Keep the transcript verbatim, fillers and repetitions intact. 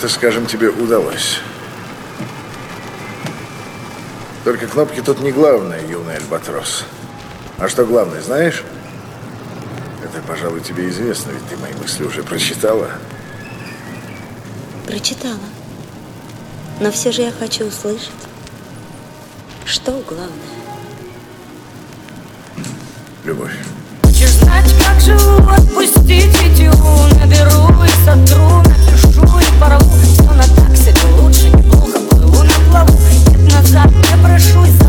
это, скажем, тебе удалось. Только кнопки тут не главное, юный альбатрос. А что главное, знаешь? Это, пожалуй, тебе известно, ведь ты мои мысли уже прочитала. Прочитала. Но все же я хочу услышать, что главное. Любовь. Хочешь знать, как живу, отпустить видео. Наберу и сотру, напишу и порву. Все на так себе лучше, неплохо плыву на плаву. Нет назад, я прошу.